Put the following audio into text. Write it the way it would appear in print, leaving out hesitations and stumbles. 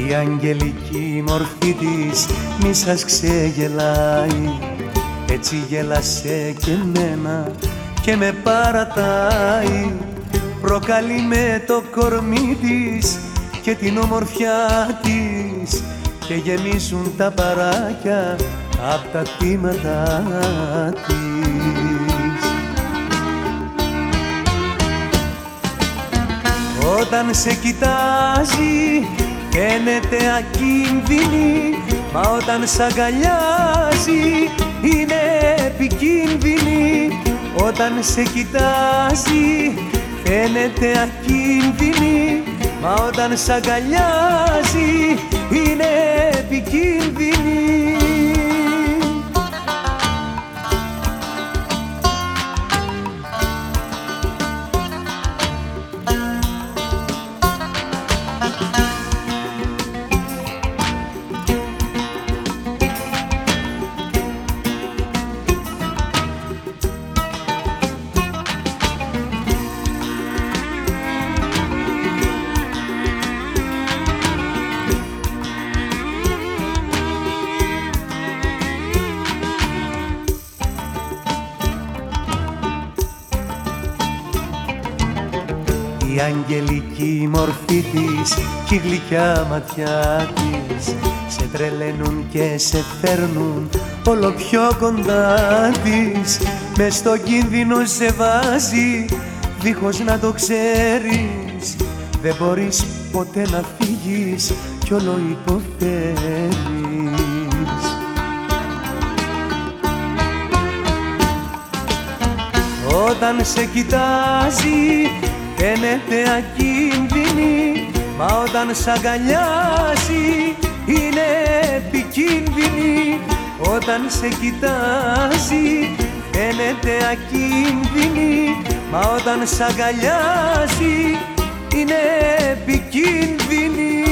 Η αγγελική μορφή της μη σας ξεγελάει, έτσι γέλασε και εμένα και με παρατάει. Προκαλεί με το κορμί της και την ομορφιά της και γεμίζουν τα παράκια απ' τα θύματα της. Όταν σε κοιτάζει φαίνεται ακίνδυνη, μα όταν σ' αγκαλιάζει είναι επικίνδυνη. Όταν σε κοιτάζει φαίνεται ακίνδυνη, μα όταν σ' αγκαλιάζει είναι επικίνδυνη. Η αγγελική μορφή της κι η γλυκιά ματιά της σε τρελαίνουν και σε φέρνουν όλο πιο κοντά της. Μες στο κίνδυνο σε βάζει δίχως να το ξέρεις. Δεν μπορείς ποτέ να φύγεις κι όλο υποφέρεις. Όταν σε κοιτάζει φαίνεται ακίνδυνη, μα όταν σ' αγκαλιάζει είναι επικίνδυνη. Όταν σε κοιτάζει φαίνεται ακίνδυνη, μα όταν σ' αγκαλιάζει είναι επικίνδυνη.